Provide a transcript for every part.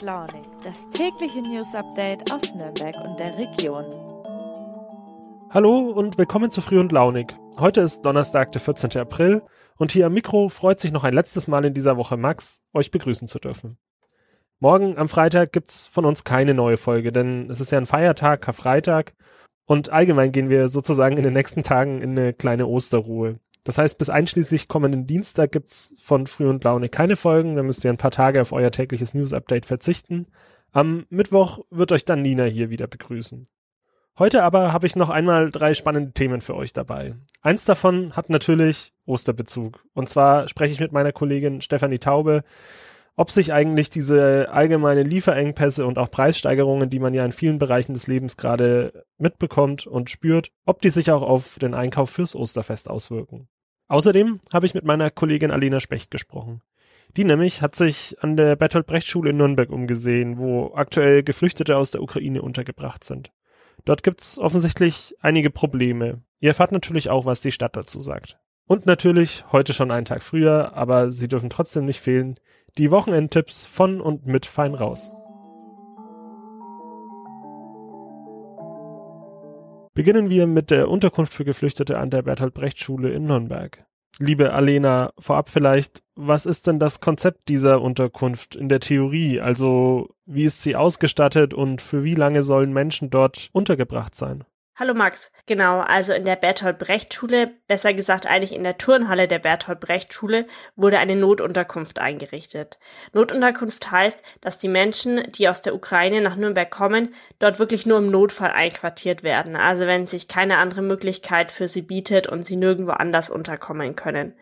Launig, das tägliche News-Update aus Nürnberg und der Region. Hallo und willkommen zu Früh und Launig. Heute ist Donnerstag, der 14. April und hier am Mikro freut sich noch ein letztes Mal in dieser Woche Max, euch begrüßen zu dürfen. Morgen am Freitag gibt's von uns keine neue Folge, denn es ist ja ein Feiertag, Karfreitag, und allgemein gehen wir sozusagen in den nächsten Tagen in eine kleine Osterruhe. Das heißt, bis einschließlich kommenden Dienstag gibt's von Früh und Launig keine Folgen, dann müsst ihr ein paar Tage auf euer tägliches News-Update verzichten. Am Mittwoch wird euch dann Nina hier wieder begrüßen. Heute aber habe ich noch einmal 3 spannende Themen für euch dabei. Eins davon hat natürlich Osterbezug. Und zwar spreche ich mit meiner Kollegin Stefanie Taube, ob sich eigentlich diese allgemeine Lieferengpässe und auch Preissteigerungen, die man ja in vielen Bereichen des Lebens gerade mitbekommt und spürt, ob die sich auch auf den Einkauf fürs Osterfest auswirken. Außerdem habe ich mit meiner Kollegin Alena Specht gesprochen. Die nämlich hat sich an der Bertolt Brecht Schule in Nürnberg umgesehen, wo aktuell Geflüchtete aus der Ukraine untergebracht sind. Dort gibt's offensichtlich einige Probleme. Ihr erfahrt natürlich auch, was die Stadt dazu sagt. Und natürlich, heute schon einen Tag früher, aber sie dürfen trotzdem nicht fehlen, die Wochenendtipps von und mit Fein raus. Beginnen wir mit der Unterkunft für Geflüchtete an der Bertolt Brecht Schule in Nürnberg. Liebe Alena, vorab vielleicht, was ist denn das Konzept dieser Unterkunft in der Theorie? Also, wie ist sie ausgestattet und für wie lange sollen Menschen dort untergebracht sein? Hallo Max, genau, also in der Bertolt Brecht Schule, besser gesagt eigentlich in der Turnhalle der Bertolt Brecht Schule, wurde eine Notunterkunft eingerichtet. Notunterkunft heißt, dass die Menschen, die aus der Ukraine nach Nürnberg kommen, dort wirklich nur im Notfall einquartiert werden, also wenn sich keine andere Möglichkeit für sie bietet und sie nirgendwo anders unterkommen können.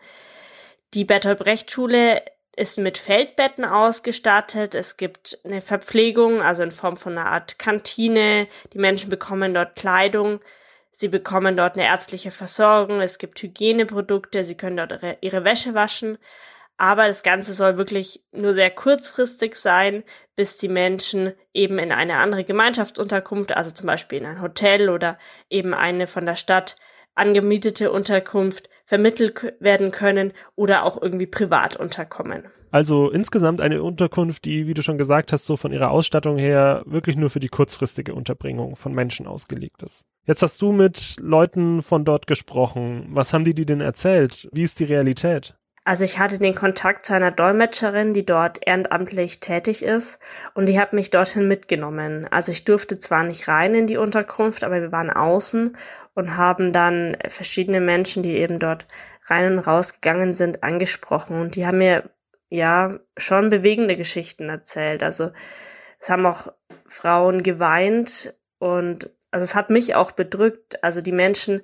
Die Bertolt Brecht Schule ist mit Feldbetten ausgestattet, es gibt eine Verpflegung, also in Form von einer Art Kantine, die Menschen bekommen dort Kleidung, sie bekommen dort eine ärztliche Versorgung, es gibt Hygieneprodukte, sie können dort ihre Wäsche waschen, aber das Ganze soll wirklich nur sehr kurzfristig sein, bis die Menschen eben in eine andere Gemeinschaftsunterkunft, also zum Beispiel in ein Hotel oder eben eine von der Stadt angemietete Unterkunft vermittelt werden können oder auch irgendwie privat unterkommen. Also insgesamt eine Unterkunft, die, wie du schon gesagt hast, so von ihrer Ausstattung her wirklich nur für die kurzfristige Unterbringung von Menschen ausgelegt ist. Jetzt hast du mit Leuten von dort gesprochen. Was haben die dir denn erzählt? Wie ist die Realität? Also ich hatte den Kontakt zu einer Dolmetscherin, die dort ehrenamtlich tätig ist, und die hat mich dorthin mitgenommen. Also ich durfte zwar nicht rein in die Unterkunft, aber wir waren außen und haben dann verschiedene Menschen, die eben dort rein und raus gegangen sind, angesprochen. Und die haben mir ja schon bewegende Geschichten erzählt. Also es haben auch Frauen geweint und also es hat mich auch bedrückt. Also die Menschen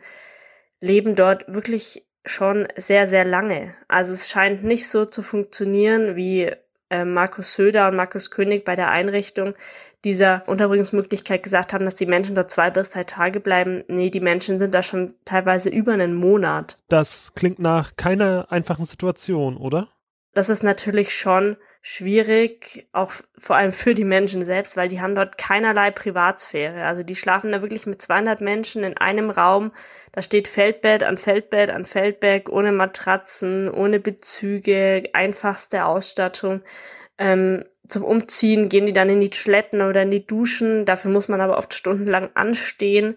leben dort wirklich schon sehr, sehr lange. Also es scheint nicht so zu funktionieren, wie Markus Söder und Markus König bei der Einrichtung dieser Unterbringungsmöglichkeit gesagt haben, dass die Menschen dort 2 bis 3 Tage bleiben. Nee, die Menschen sind da schon teilweise über einen Monat. Das klingt nach keiner einfachen Situation, oder? Das ist natürlich schon schwierig, auch vor allem für die Menschen selbst, weil die haben dort keinerlei Privatsphäre. Also die schlafen da wirklich mit 200 Menschen in einem Raum. Da steht Feldbett an Feldbett an Feldbett, ohne Matratzen, ohne Bezüge, einfachste Ausstattung. Zum Umziehen gehen die dann in die Toiletten oder in die Duschen. Dafür muss man aber oft stundenlang anstehen.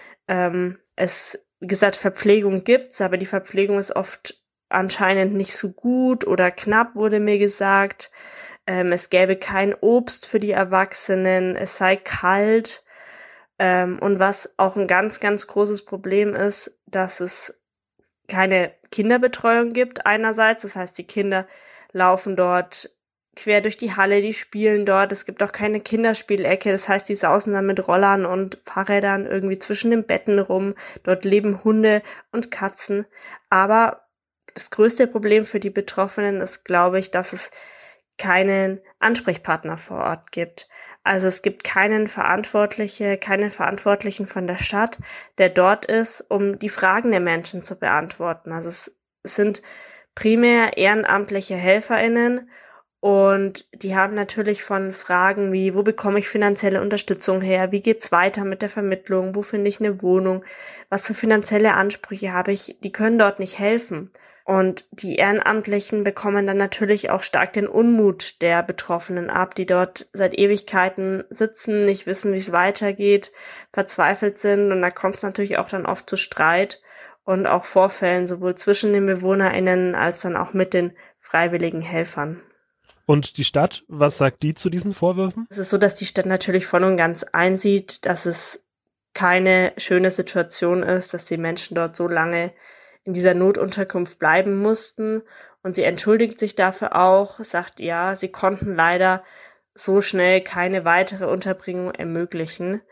Wie gesagt, Verpflegung gibt's, aber die Verpflegung ist oft anscheinend nicht so gut oder knapp, wurde mir gesagt. Es gäbe kein Obst für die Erwachsenen, es sei kalt. Und was auch ein ganz, ganz großes Problem ist, dass es keine Kinderbetreuung gibt einerseits. Das heißt, die Kinder laufen dort quer durch die Halle, die spielen dort. Es gibt auch keine Kinderspielecke. Das heißt, die sausen dann mit Rollern und Fahrrädern irgendwie zwischen den Betten rum. Dort leben Hunde und Katzen. Aber das größte Problem für die Betroffenen ist, glaube ich, dass es keinen Ansprechpartner vor Ort gibt. Also es gibt keinen Verantwortlichen von der Stadt, der dort ist, um die Fragen der Menschen zu beantworten. Also es sind primär ehrenamtliche HelferInnen und die haben natürlich von Fragen wie, wo bekomme ich finanzielle Unterstützung her? Wie geht's weiter mit der Vermittlung? Wo finde ich eine Wohnung? Was für finanzielle Ansprüche habe ich? Die können dort nicht helfen. Und die Ehrenamtlichen bekommen dann natürlich auch stark den Unmut der Betroffenen ab, die dort seit Ewigkeiten sitzen, nicht wissen, wie es weitergeht, verzweifelt sind. Und da kommt es natürlich auch dann oft zu Streit und auch Vorfällen, sowohl zwischen den BewohnerInnen als dann auch mit den freiwilligen Helfern. Und die Stadt, was sagt die zu diesen Vorwürfen? Es ist so, dass die Stadt natürlich voll und ganz einsieht, dass es keine schöne Situation ist, dass die Menschen dort so lange in dieser Notunterkunft bleiben mussten. Und sie entschuldigt sich dafür auch, sagt, ja, sie konnten leider so schnell keine weitere Unterbringung ermöglichen.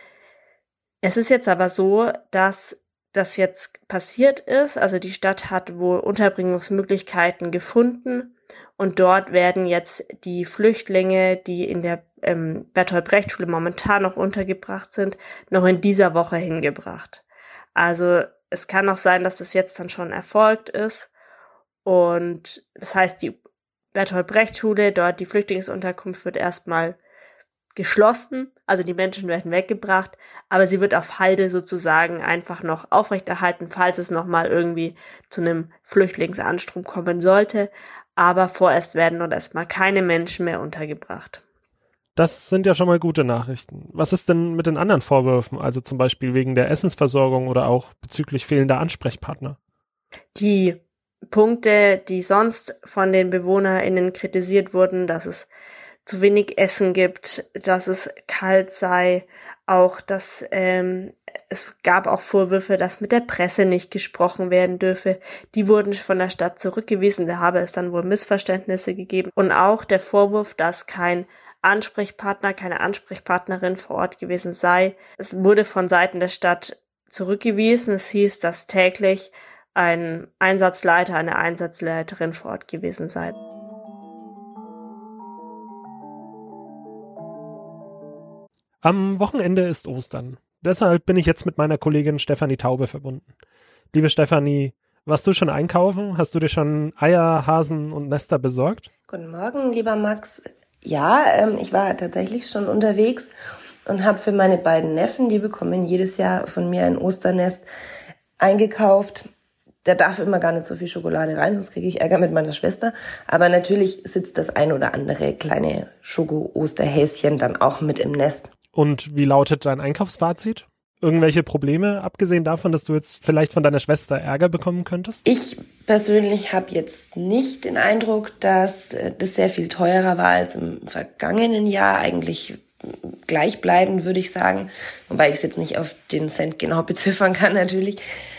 Es ist jetzt aber so, dass das jetzt passiert ist. Also die Stadt hat wohl Unterbringungsmöglichkeiten gefunden und dort werden jetzt die Flüchtlinge, die in der Bertolt-Brecht-Schule momentan noch untergebracht sind, noch in dieser Woche hingebracht. Also es kann auch sein, dass das jetzt dann schon erfolgt ist und das heißt, die Bertolt-Brecht-Schule, dort die Flüchtlingsunterkunft wird erstmal geschlossen, also die Menschen werden weggebracht, aber sie wird auf Halde sozusagen einfach noch aufrechterhalten, falls es nochmal irgendwie zu einem Flüchtlingsanstrom kommen sollte, aber vorerst werden dort erstmal keine Menschen mehr untergebracht. Das sind ja schon mal gute Nachrichten. Was ist denn mit den anderen Vorwürfen, also zum Beispiel wegen der Essensversorgung oder auch bezüglich fehlender Ansprechpartner? Die Punkte, die sonst von den BewohnerInnen kritisiert wurden, dass es zu wenig Essen gibt, dass es kalt sei, auch dass es gab auch Vorwürfe, dass mit der Presse nicht gesprochen werden dürfe. Die wurden von der Stadt zurückgewiesen, da habe es dann wohl Missverständnisse gegeben. Und auch der Vorwurf, dass kein Ansprechpartner, keine Ansprechpartnerin vor Ort gewesen sei. Es wurde von Seiten der Stadt zurückgewiesen. Es hieß, dass täglich ein Einsatzleiter, eine Einsatzleiterin vor Ort gewesen sei. Am Wochenende ist Ostern. Deshalb bin ich jetzt mit meiner Kollegin Stefanie Taube verbunden. Liebe Stefanie, warst du schon einkaufen? Hast du dir schon Eier, Hasen und Nester besorgt? Guten Morgen, lieber Max. Ja, ich war tatsächlich schon unterwegs und habe für meine beiden Neffen, die bekommen jedes Jahr von mir ein Osternest, eingekauft. Da darf immer gar nicht so viel Schokolade rein, sonst kriege ich Ärger mit meiner Schwester. Aber natürlich sitzt das ein oder andere kleine Schoko-Osterhäschen dann auch mit im Nest. Und wie lautet dein Einkaufsfazit? Irgendwelche Probleme, abgesehen davon, dass du jetzt vielleicht von deiner Schwester Ärger bekommen könntest? Ich persönlich habe jetzt nicht den Eindruck, dass das sehr viel teurer war als im vergangenen Jahr. Eigentlich gleichbleibend, würde ich sagen. Wobei ich es jetzt nicht auf den Cent genau beziffern kann natürlich.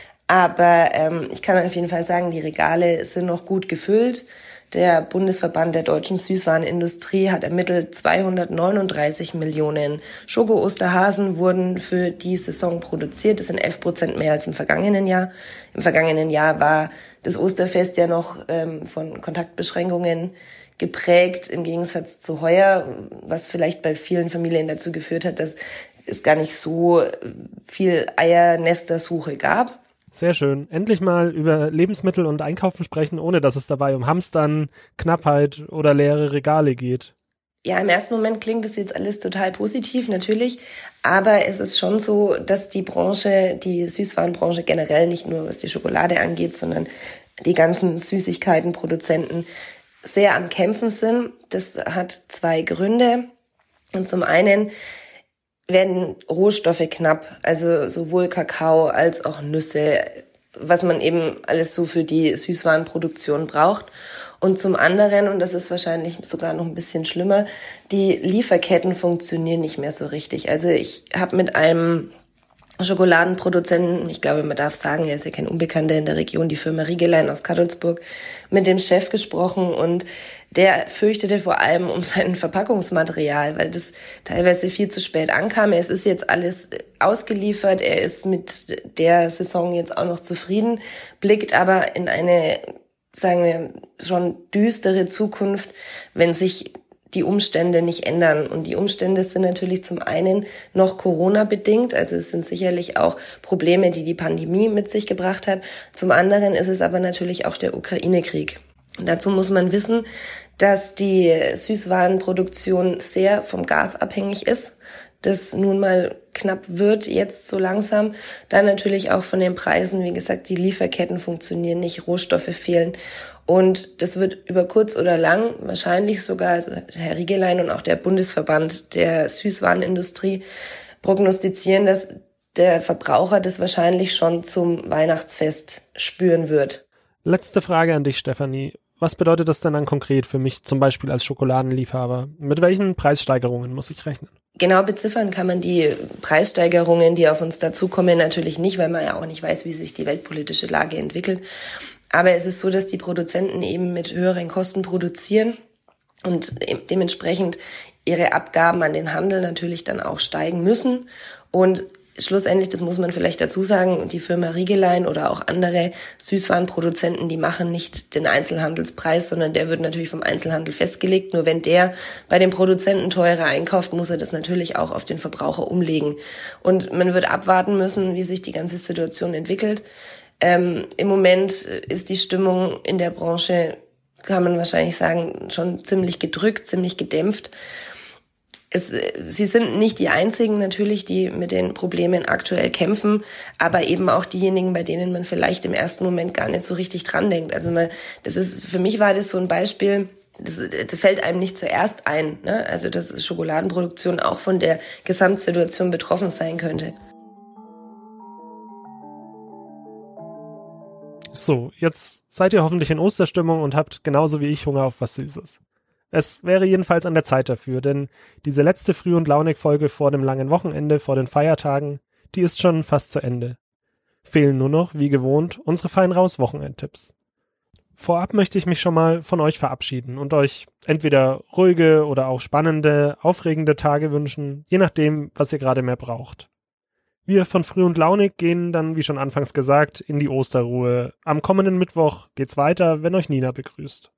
Aber ich kann auf jeden Fall sagen, die Regale sind noch gut gefüllt. Der Bundesverband der deutschen Süßwarenindustrie hat ermittelt, 239 Millionen Schoko-Osterhasen wurden für die Saison produziert. Das sind 11% mehr als im vergangenen Jahr. Im vergangenen Jahr war das Osterfest ja noch von Kontaktbeschränkungen geprägt, im Gegensatz zu heuer, was vielleicht bei vielen Familien dazu geführt hat, dass es gar nicht so viel Eiernestersuche gab. Sehr schön. Endlich mal über Lebensmittel und Einkaufen sprechen, ohne dass es dabei um Hamstern, Knappheit oder leere Regale geht. Ja, im ersten Moment klingt das jetzt alles total positiv, natürlich. Aber es ist schon so, dass die Branche, die Süßwarenbranche generell, nicht nur was die Schokolade angeht, sondern die ganzen Süßigkeitenproduzenten sehr am Kämpfen sind. Das hat zwei Gründe. Und zum einen werden Rohstoffe knapp, also sowohl Kakao als auch Nüsse, was man eben alles so für die Süßwarenproduktion braucht. Und zum anderen, und das ist wahrscheinlich sogar noch ein bisschen schlimmer, die Lieferketten funktionieren nicht mehr so richtig. Also ich habe mit einem Schokoladenproduzenten, ich glaube, man darf sagen, er ist ja kein Unbekannter in der Region, die Firma Riegelein aus Kattelsburg, mit dem Chef gesprochen und der fürchtete vor allem um sein Verpackungsmaterial, weil das teilweise viel zu spät ankam. Es ist jetzt alles ausgeliefert, er ist mit der Saison jetzt auch noch zufrieden, blickt aber in eine, sagen wir, schon düstere Zukunft, wenn sich die Umstände nicht ändern. Und die Umstände sind natürlich zum einen noch Corona-bedingt, also es sind sicherlich auch Probleme, die die Pandemie mit sich gebracht hat. Zum anderen ist es aber natürlich auch der Ukraine-Krieg. Und dazu muss man wissen, dass die Süßwarenproduktion sehr vom Gas abhängig ist, das nun mal knapp wird, jetzt so langsam. Dann natürlich auch von den Preisen, wie gesagt, die Lieferketten funktionieren nicht, Rohstoffe fehlen. Und das wird über kurz oder lang wahrscheinlich sogar, also Herr Riegelein und auch der Bundesverband der Süßwarenindustrie prognostizieren, dass der Verbraucher das wahrscheinlich schon zum Weihnachtsfest spüren wird. Letzte Frage an dich, Stefanie. Was bedeutet das denn dann konkret für mich, zum Beispiel als Schokoladenliebhaber? Mit welchen Preissteigerungen muss ich rechnen? Genau beziffern kann man die Preissteigerungen, die auf uns dazukommen, natürlich nicht, weil man ja auch nicht weiß, wie sich die weltpolitische Lage entwickelt. Aber es ist so, dass die Produzenten eben mit höheren Kosten produzieren und dementsprechend ihre Abgaben an den Handel natürlich dann auch steigen müssen. Und schlussendlich, das muss man vielleicht dazu sagen, die Firma Riegelein oder auch andere Süßwarenproduzenten, die machen nicht den Einzelhandelspreis, sondern der wird natürlich vom Einzelhandel festgelegt. Nur wenn der bei den Produzenten teurer einkauft, muss er das natürlich auch auf den Verbraucher umlegen. Und man wird abwarten müssen, wie sich die ganze Situation entwickelt. Im Moment ist die Stimmung in der Branche, kann man wahrscheinlich sagen, schon ziemlich gedrückt, ziemlich gedämpft. Sie sind nicht die einzigen natürlich, die mit den Problemen aktuell kämpfen, aber eben auch diejenigen, bei denen man vielleicht im ersten Moment gar nicht so richtig dran denkt. Also für mich war das so ein Beispiel, das fällt einem nicht zuerst ein, ne? Also dass Schokoladenproduktion auch von der Gesamtsituation betroffen sein könnte. So, jetzt seid ihr hoffentlich in Osterstimmung und habt genauso wie ich Hunger auf was Süßes. Es wäre jedenfalls an der Zeit dafür, denn diese letzte Früh- und Launig-Folge vor dem langen Wochenende, vor den Feiertagen, die ist schon fast zu Ende. Fehlen nur noch, wie gewohnt, unsere Fein-Raus-Wochenendtipps. Vorab möchte ich mich schon mal von euch verabschieden und euch entweder ruhige oder auch spannende, aufregende Tage wünschen, je nachdem, was ihr gerade mehr braucht. Wir von Früh und Launig gehen dann, wie schon anfangs gesagt, in die Osterruhe. Am kommenden Mittwoch geht's weiter, wenn euch Nina begrüßt.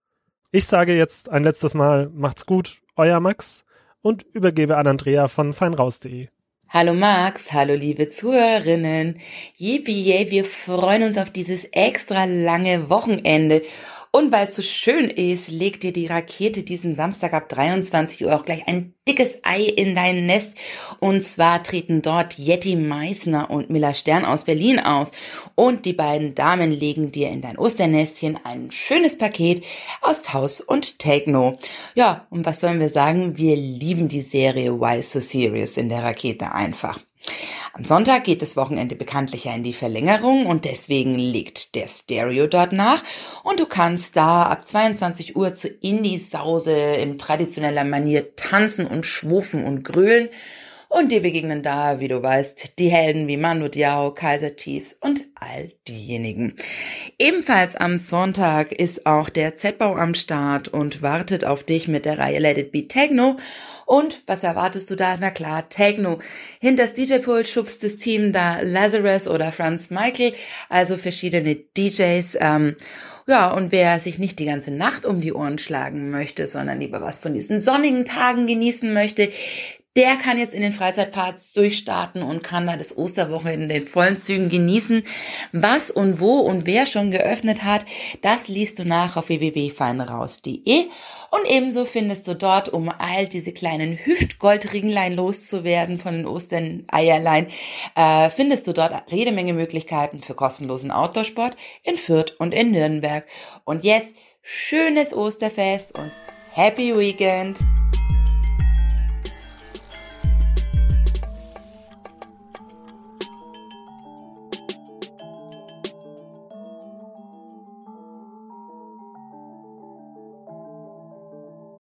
Ich sage jetzt ein letztes Mal, macht's gut, euer Max, und übergebe an Andrea von feinraus.de. Hallo Max, hallo liebe Zuhörerinnen. Yippie, wir freuen uns auf dieses extra lange Wochenende. Und weil es so schön ist, legt dir die Rakete diesen Samstag ab 23 Uhr auch gleich ein dickes Ei in dein Nest. Und zwar treten dort Jetty Meissner und Milla Stern aus Berlin auf. Und die beiden Damen legen dir in dein Osternestchen ein schönes Paket aus House und Techno. Ja, und was sollen wir sagen? Wir lieben die Serie Why So Serious in der Rakete einfach. Am Sonntag geht das Wochenende bekanntlich ja in die Verlängerung und deswegen legt der Stereo dort nach und du kannst da ab 22 Uhr zu Indie-Sause in traditioneller Manier tanzen und schwufen und grölen. Und dir begegnen da, wie du weißt, die Helden wie Manu Diao, Kaiser Chiefs und all diejenigen. Ebenfalls am Sonntag ist auch der Z-Bau am Start und wartet auf dich mit der Reihe Let It Be Techno. Und was erwartest du da? Na klar, Techno. Hinters DJ-Pult schubst das Team da Lazarus oder Franz Michael, also verschiedene DJs. Ja, und wer sich nicht die ganze Nacht um die Ohren schlagen möchte, sondern lieber was von diesen sonnigen Tagen genießen möchte, der kann jetzt in den Freizeitparks durchstarten und kann da das Osterwochenende in den vollen Zügen genießen. Was und wo und wer schon geöffnet hat, das liest du nach auf www.feinraus.de und ebenso findest du dort, um all diese kleinen Hüftgoldringlein loszuwerden von den Osterneierlein, findest du dort jede Menge Möglichkeiten für kostenlosen Outdoor-Sport in Fürth und in Nürnberg. Und jetzt schönes Osterfest und Happy Weekend!